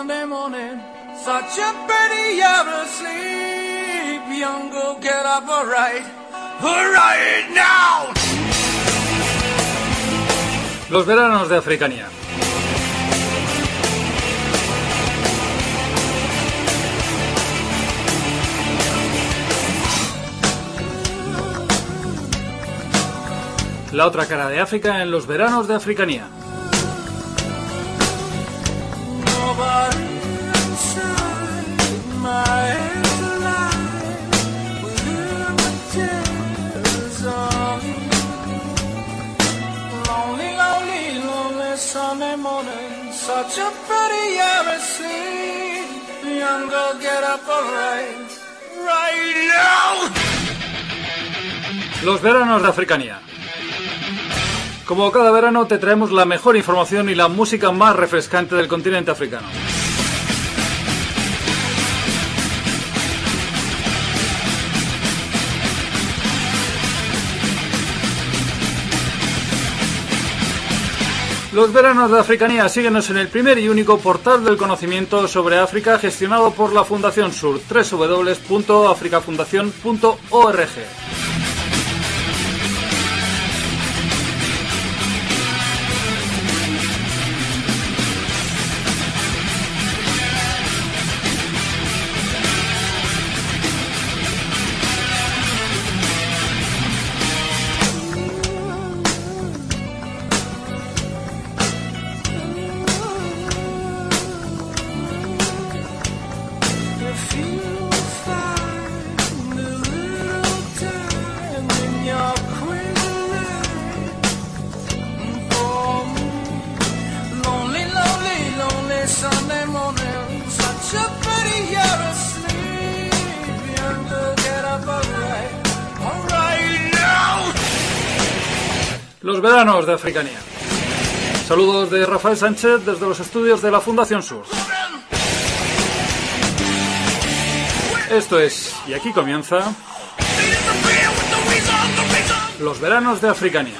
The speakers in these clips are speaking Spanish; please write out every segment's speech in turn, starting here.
Sunday morning. Such a pretty hour of sleep. Young girl, get up alright now. Los veranos de Africania. La otra cara de África en los veranos de Africania. Sunday morning, such a pretty hour of sleep. Young girl, get up right now. Los veranos de Africania. Como cada verano te traemos la mejor información y la música más refrescante del continente africano. Los veranos de Africania, síguenos en el primer y único portal del conocimiento sobre África gestionado por la Fundación Sur, www.africafundacion.org. Los veranos de Africania. Saludos de Rafael Sánchez desde los estudios de la Fundación Sur. Esto es, y aquí comienza, los veranos de Africania.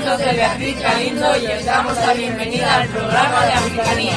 soy Beatriz Galindo y os damos la bienvenida al programa de Africanía.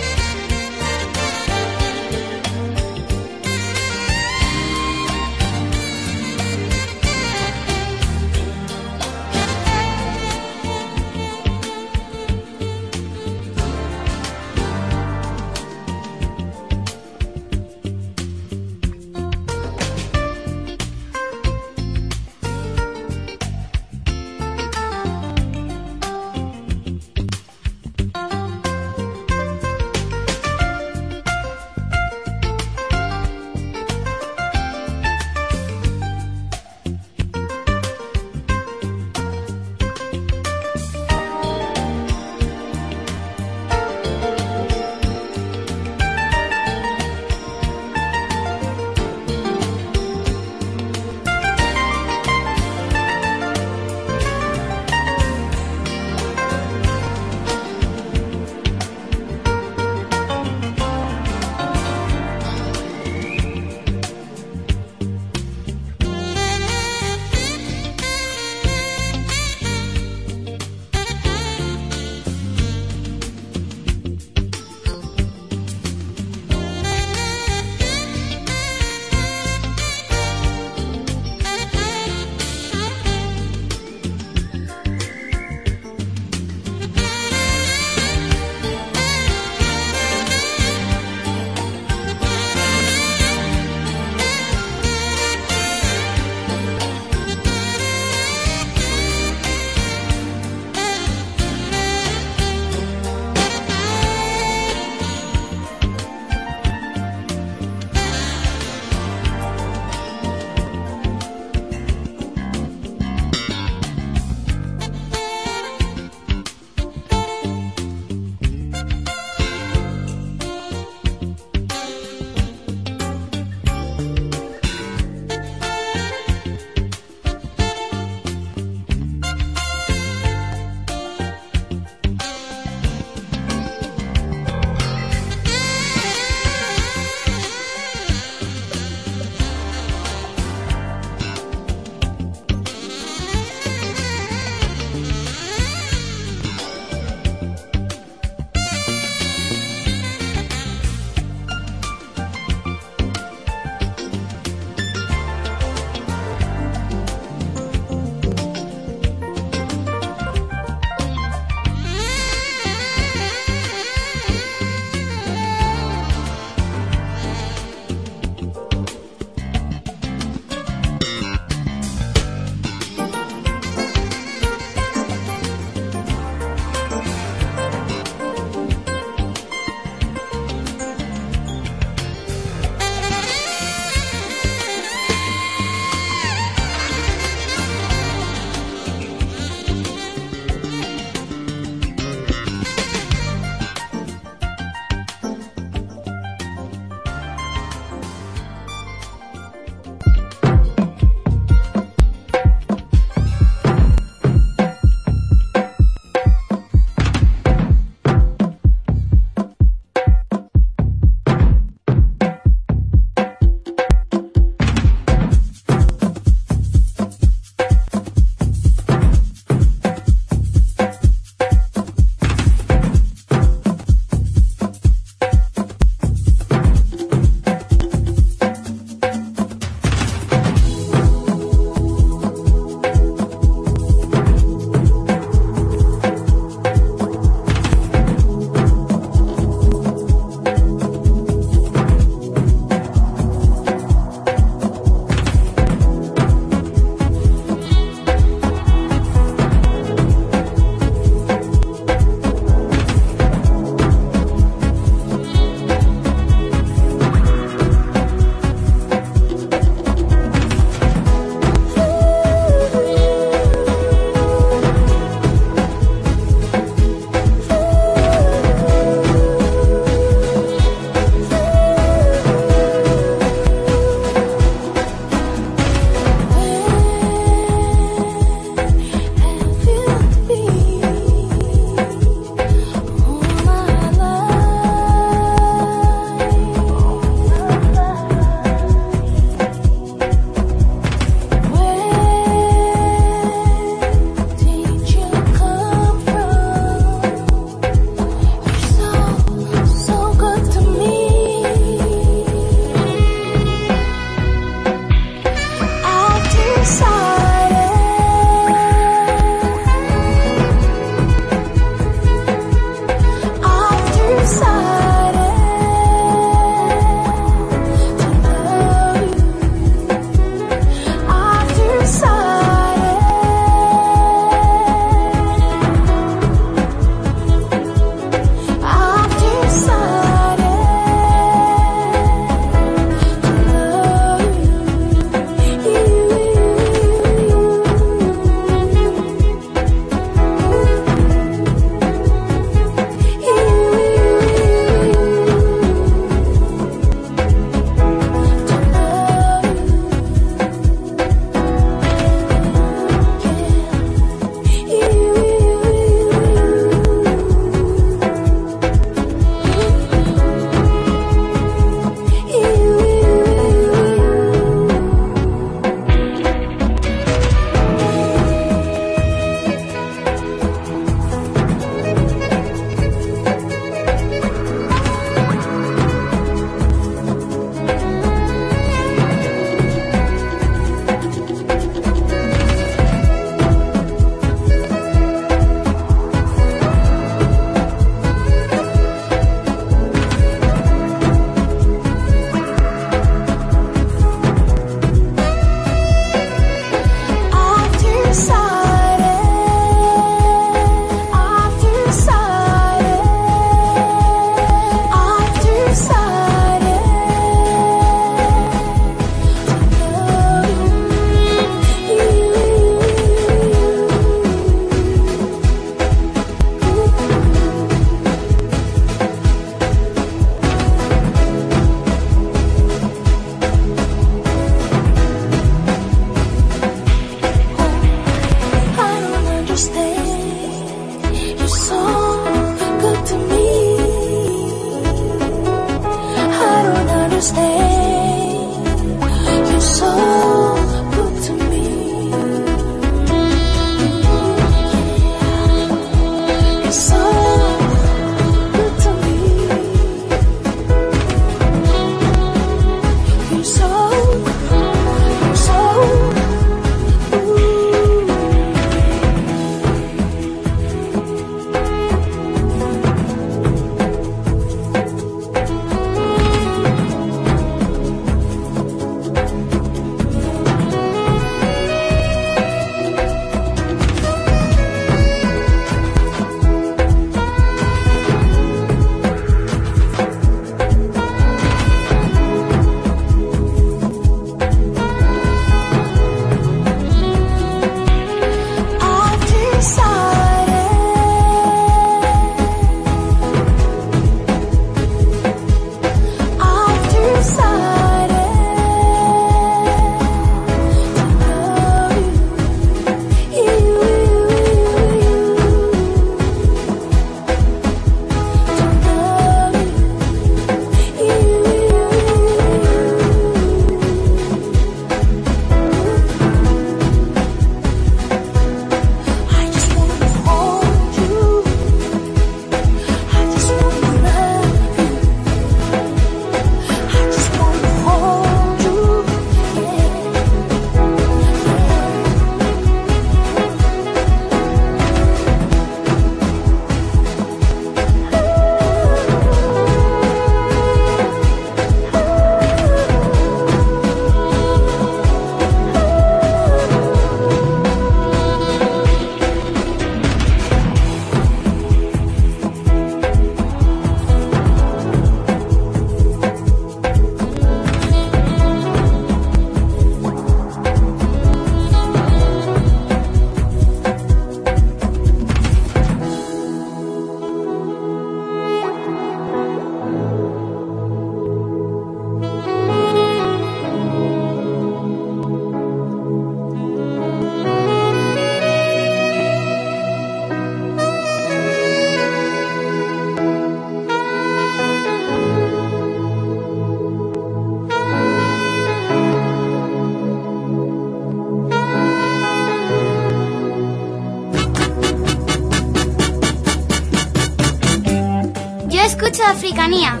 Escucho Africanía.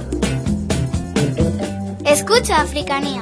Escucho Africanía.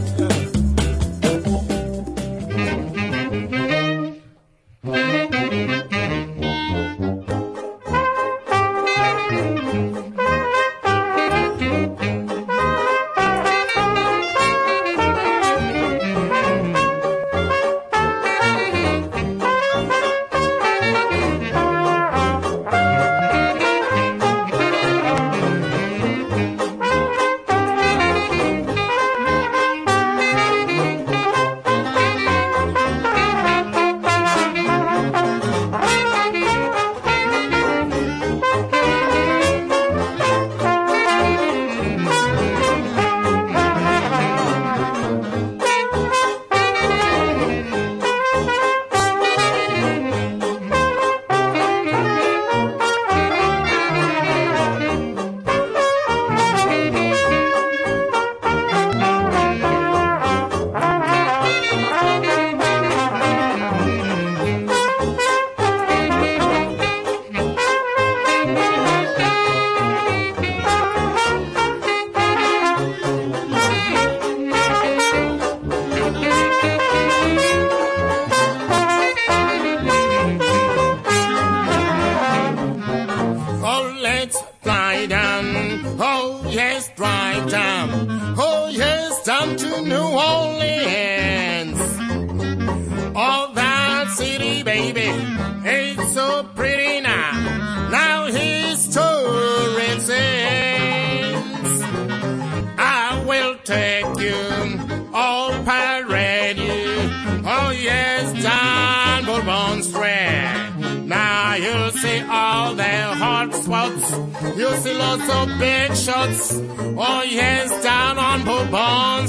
You see lots of big shots. Oh yes, down on Bourbon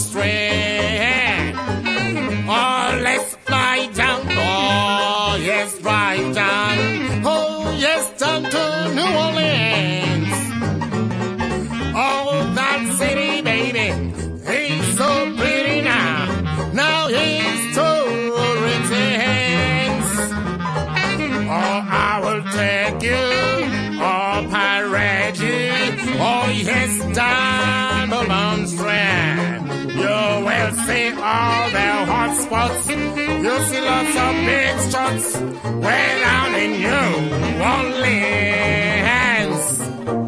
Street. Oh, let's fly down. Oh yes, right down. Oh yes. west down to New Orleans. Oh, that city, baby, he's so pretty now. Now he's touring hands. Oh, I will take you, oh, pirate you. Oh, yes, down the Long Strand. You will see all their hot spots. You'll see lots of big shots way down in New Orleans.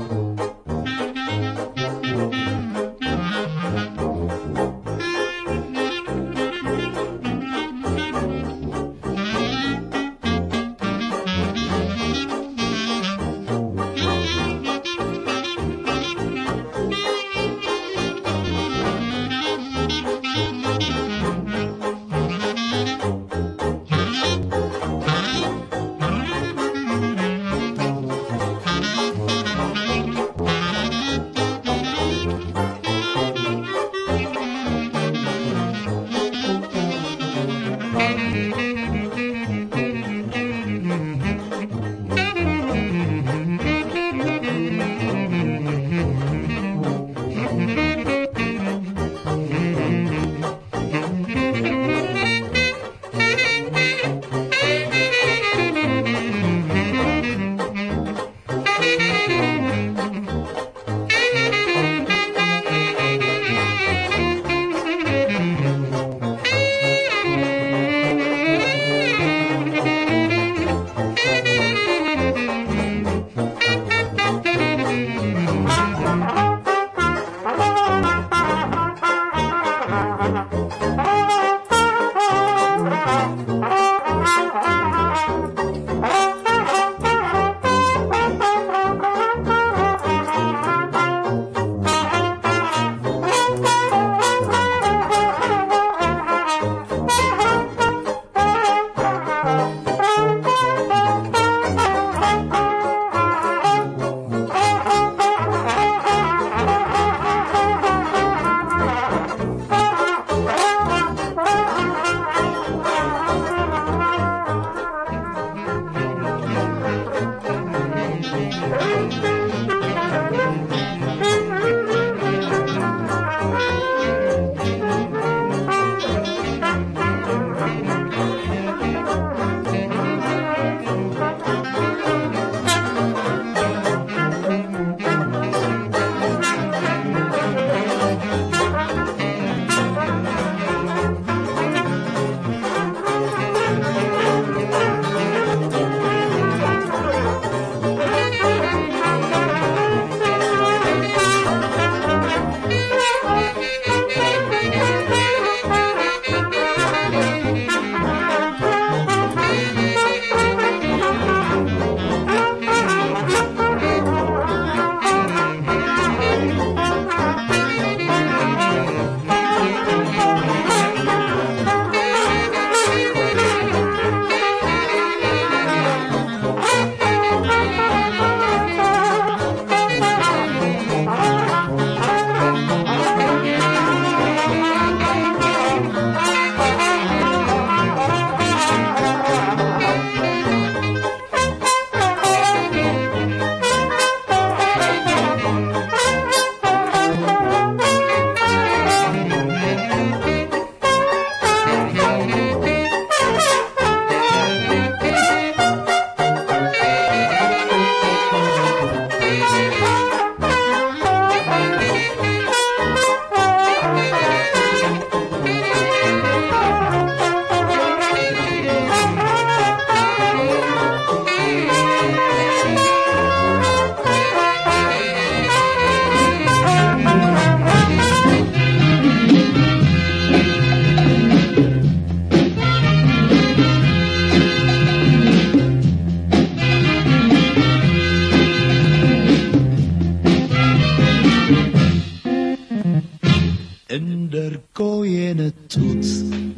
የነቱት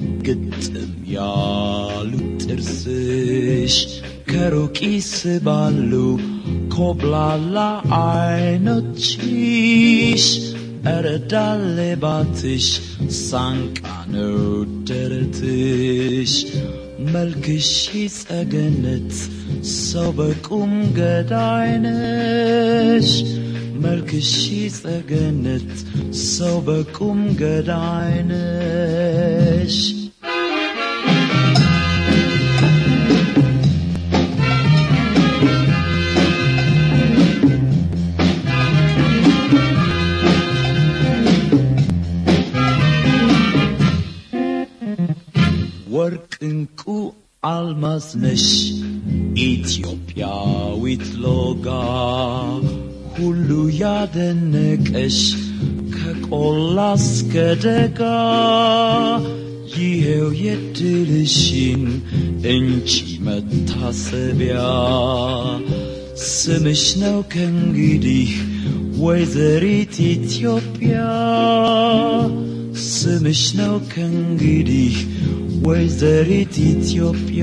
ግጥም ያሉት ጥርስሽ ከሩቅ ይስባሉ ኮብላላ አይኖችሽ ኧረ ዳሌባትሽ ሳንቃ ነው ደረትሽ መልክሽ ጸገነት ሰው በቁም ገዳይነሽ መልክሽ ጸገነት ሰው በቁም ገዳይነሽ ወርቅ እንቁ አልማዝ ነሽ ኢትዮጵያዊት ሎጋ ሁሉ ያደነቀሽ ከቆላ እስከ ደጋ ይሄው የድልሽን እንቺ መታሰቢያ ስምሽ ነው ከእንግዲህ ወይዘሪት ኢትዮጵያ ስምሽ ነው ከእንግዲህ ወይዘሪት ኢትዮጵያ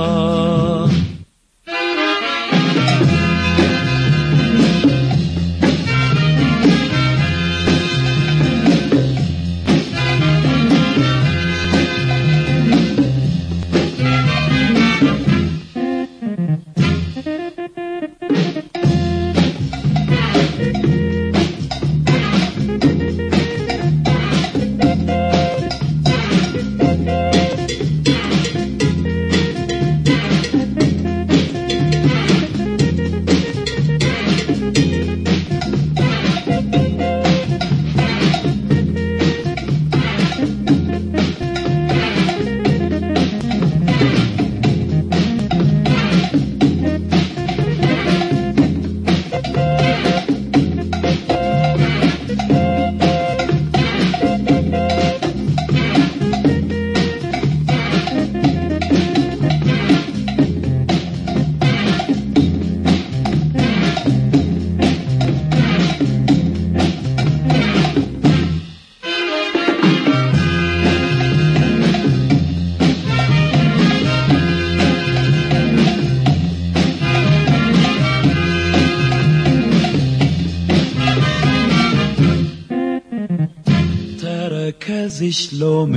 ተረከዝሽ ሎሚ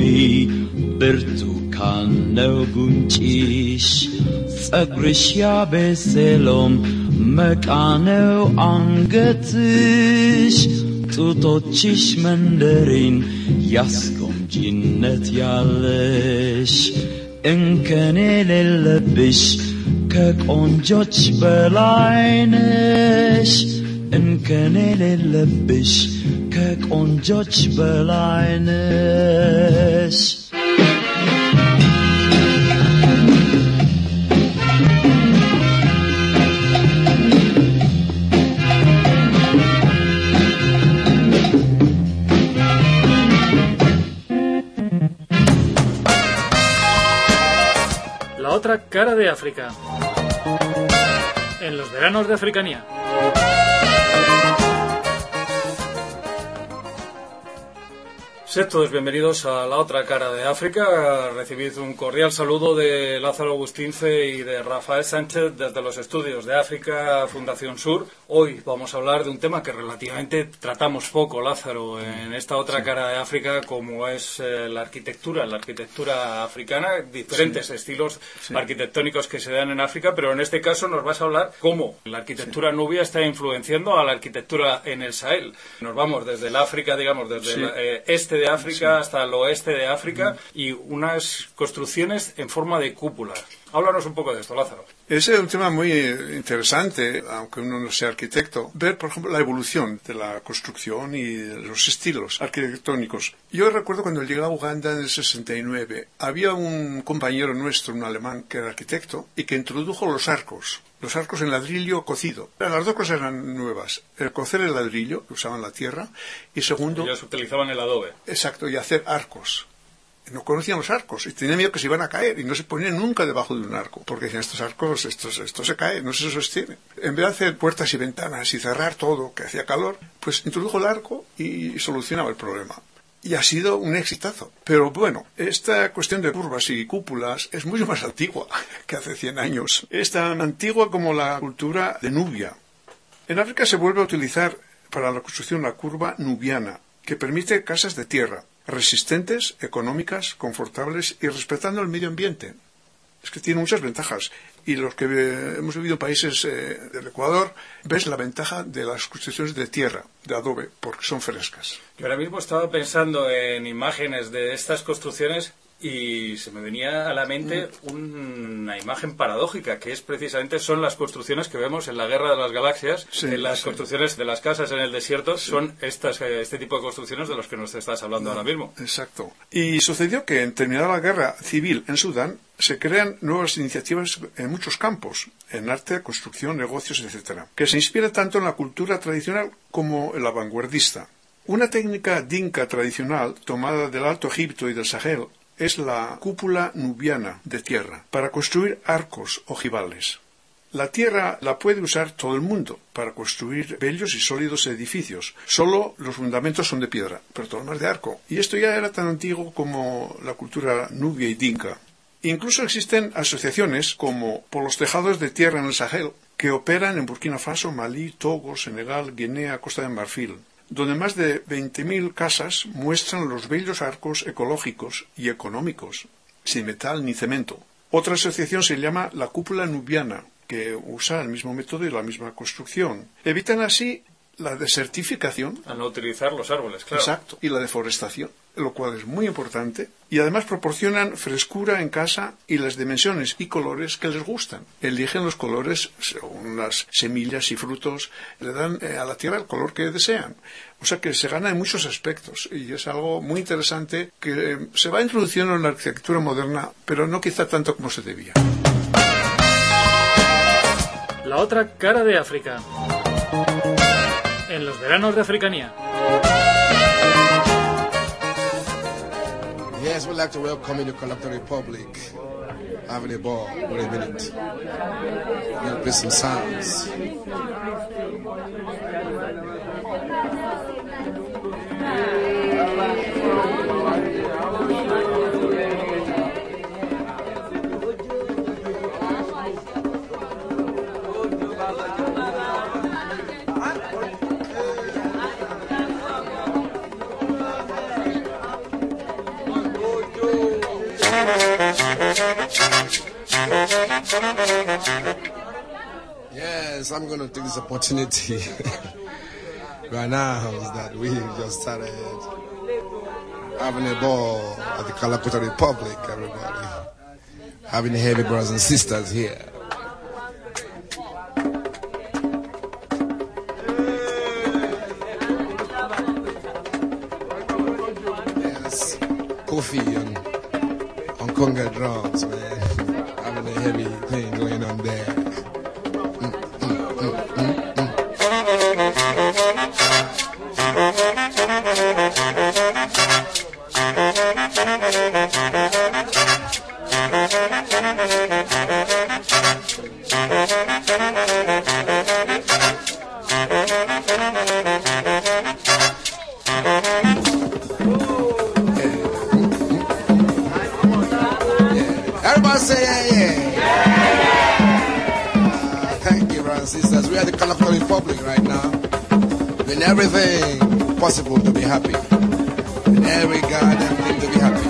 ብርቱካን ነው ጉንጭሽ ጸጉርሽ ያቤሴሎም መቃ ነው አንገትሽ ጡቶችሽ መንደሪን ያስቆምጂነት ያለሽ እንከን የሌለብሽ ከቆንጆች በላይ ነሽ እንከን የሌለብሽ ከቆንጆች በላይ ነሽ La otra cara de África. En los veranos de Africanía. Sed todos bienvenidos a La Otra Cara de África. Recibid un cordial saludo de Lázaro Agustince y de Rafael Sánchez desde los estudios de África Fundación Sur. Hoy vamos a hablar de un tema que relativamente tratamos poco, Lázaro, en esta otra cara de África, como es la arquitectura africana, diferentes estilos arquitectónicos que se dan en África, pero en este caso nos vas a hablar cómo la arquitectura nubia está influenciando a la arquitectura en el Sahel. Nos vamos desde el África, digamos, desde el este de África hasta el oeste de África y unas construcciones en forma de cúpula. Háblanos un poco de esto, Lázaro. Ese es un tema muy interesante, aunque uno no sea arquitecto. Ver, por ejemplo, la evolución de la construcción y de los estilos arquitectónicos. Yo recuerdo cuando llegué a Uganda en el 69, había un compañero nuestro, un alemán, que era arquitecto, y que introdujo los arcos en ladrillo cocido. Las dos cosas eran nuevas. El cocer el ladrillo, que usaban la tierra, y segundo... Ellos utilizaban el adobe. Exacto, y hacer arcos. No conocían los arcos y tenían miedo que se iban a caer y no se ponían nunca debajo de un arco porque decían estos arcos, esto se cae, no se sostiene. En vez de hacer puertas y ventanas y cerrar todo, que hacía calor, pues introdujo el arco y solucionaba el problema. Y ha sido un exitazo. Pero bueno, esta cuestión de curvas y cúpulas es mucho más antigua que hace 100 años. Es tan antigua como la cultura de Nubia. En África se vuelve a utilizar para la construcción la curva nubiana, que permite casas de tierra, resistentes, económicas, confortables y respetando el medio ambiente. Es que tiene muchas ventajas. Y los que hemos vivido en países del Ecuador, ves la ventaja de las construcciones de tierra, de adobe, porque son frescas. Yo ahora mismo estaba pensando en imágenes de estas construcciones y se me venía a la mente una imagen paradójica, que es precisamente son las construcciones que vemos en la Guerra de las Galaxias, en las construcciones de las casas en el desierto, son este tipo de construcciones de los que nos estás hablando ahora mismo. Exacto. Y sucedió que, en terminada la guerra civil en Sudán, se crean nuevas iniciativas en muchos campos, en arte, construcción, negocios, etc., que se inspira tanto en la cultura tradicional como en la vanguardista. Una técnica dinka tradicional, tomada del Alto Egipto y del Sahel, es la cúpula nubiana de tierra, para construir arcos ojivales. La tierra la puede usar todo el mundo para construir bellos y sólidos edificios. Solo los fundamentos son de piedra, pero todo lo demás de arco. Y esto ya era tan antiguo como la cultura nubia y dinka. Incluso existen asociaciones como por los tejados de tierra en el Sahel, que operan en Burkina Faso, Malí, Togo, Senegal, Guinea, Costa de Marfil, donde más de 20.000 casas muestran los bellos arcos ecológicos y económicos, sin metal ni cemento. Otra asociación se llama la cúpula nubiana, que usa el mismo método y la misma construcción. Evitan así la desertificación. Al no utilizar los árboles, claro. Exacto, y la deforestación, lo cual es muy importante. Y además proporcionan frescura en casa y las dimensiones y colores que les gustan. Eligen los colores según las semillas y frutos, le dan a la tierra el color que desean. O sea que se gana en muchos aspectos y es algo muy interesante que se va introduciendo en la arquitectura moderna, pero no quizá tanto como se debía. La otra cara de África. En los veranos de Africanía. Yes, we'd like to welcome you to Collector Republic. Having a ball. Wait a minute. We'll play some sounds. Yes, I'm going to take this opportunity right now that we just started having a ball at the Calcutta Republic, everybody. Having heavy brothers and sisters here. Yes, Kofi on conga drums, man. Having a heavy thing going on there. Everybody say yeah. Thank you, brothers and sisters. We are the Calcutta Republic right now. Doing everything possible to be happy. Doing every goddamn thing to be happy.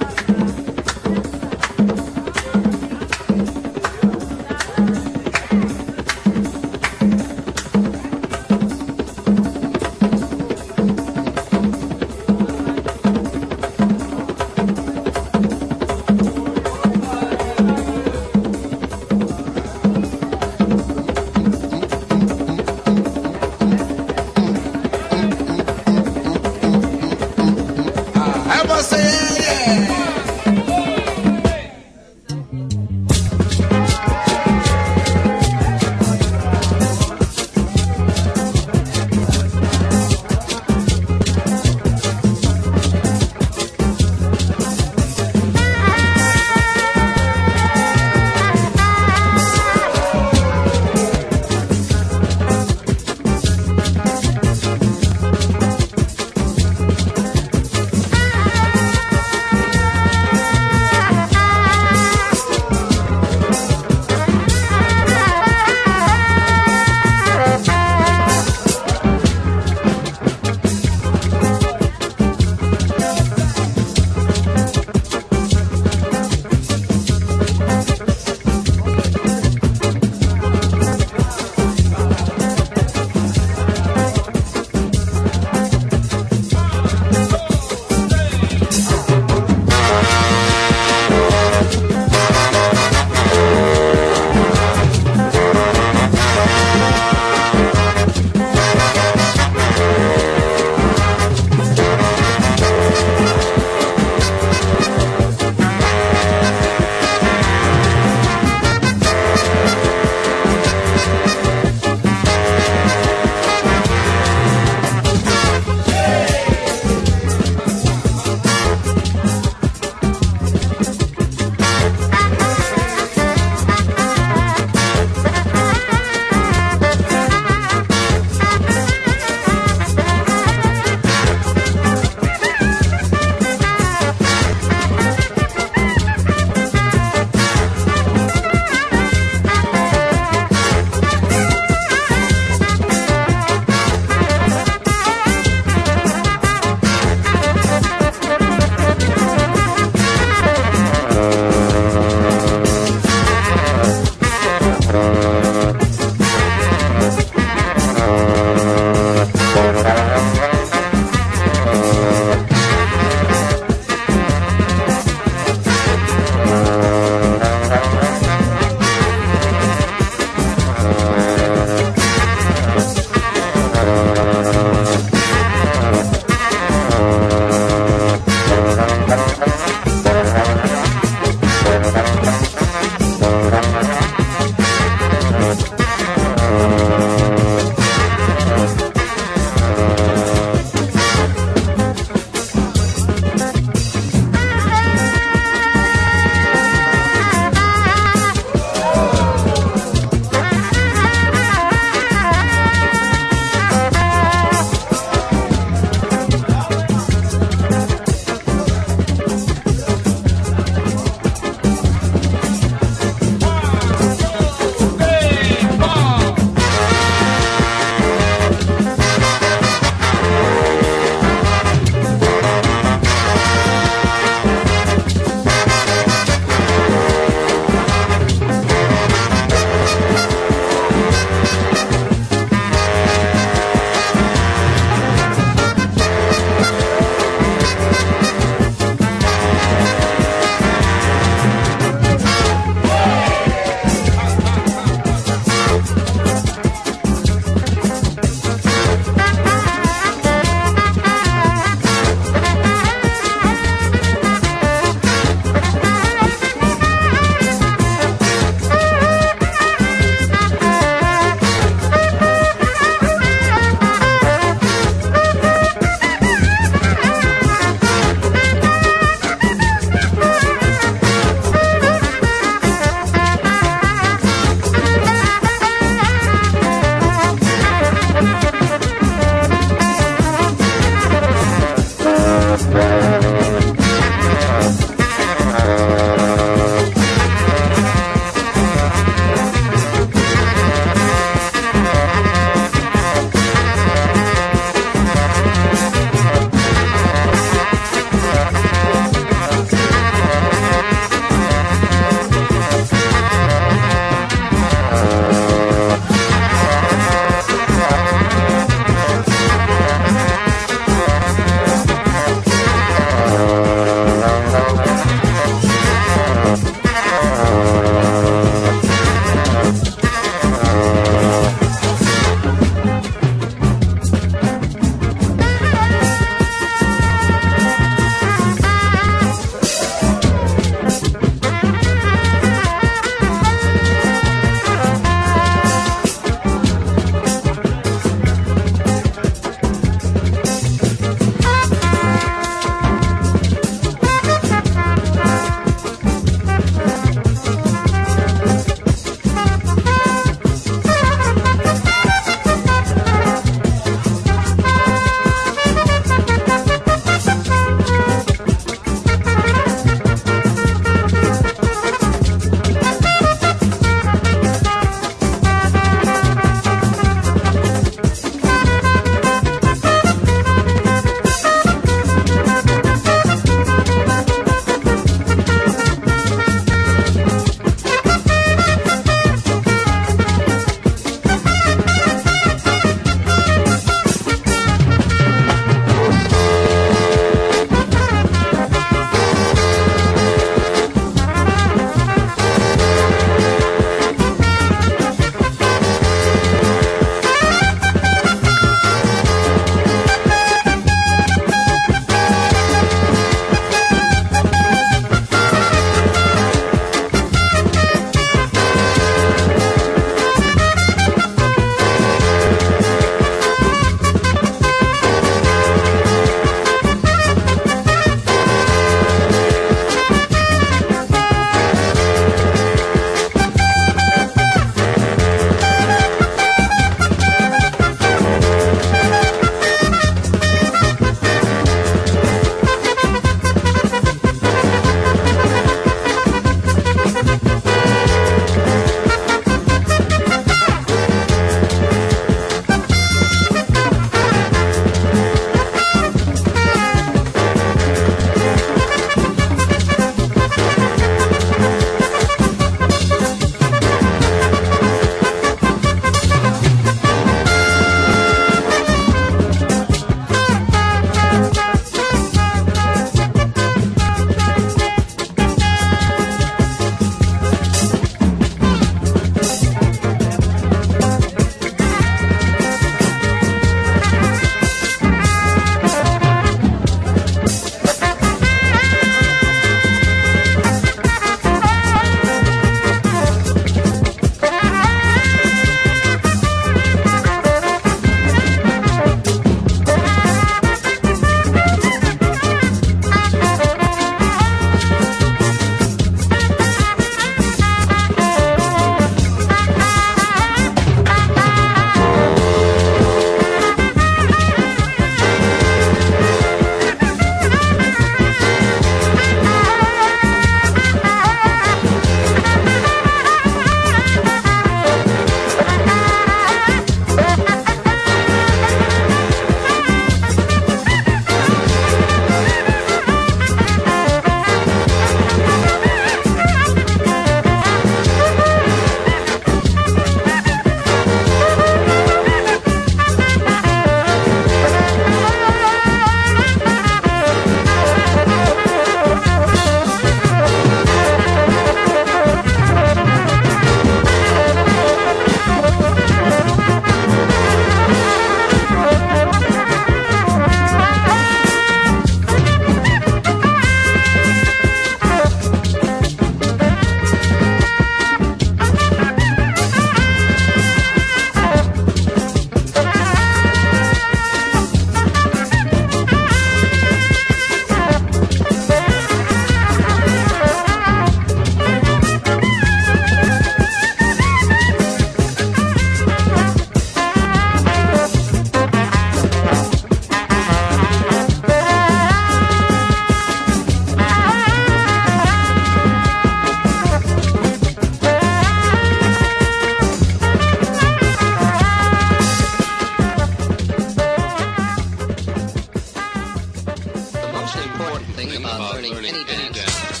thing about learning any dance.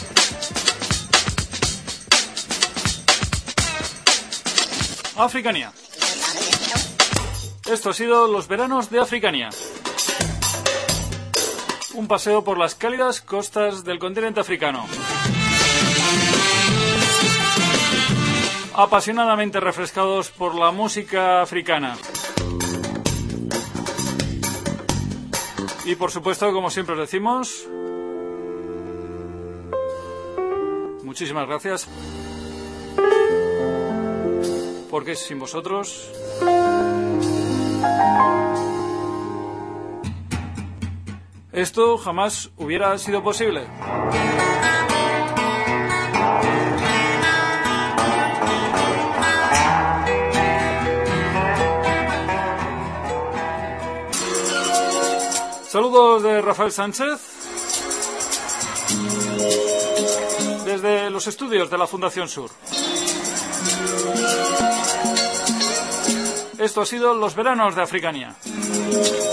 Africanía. Esto ha sido los veranos de Africanía. Un paseo por las cálidas costas del continente africano. Apasionadamente refrescados por la música africana. Y por supuesto, como siempre os decimos, muchísimas gracias, porque sin vosotros esto jamás hubiera sido posible. Saludos de Rafael Sánchez desde los estudios de la Fundación Sur. Esto ha sido los veranos de Africanía.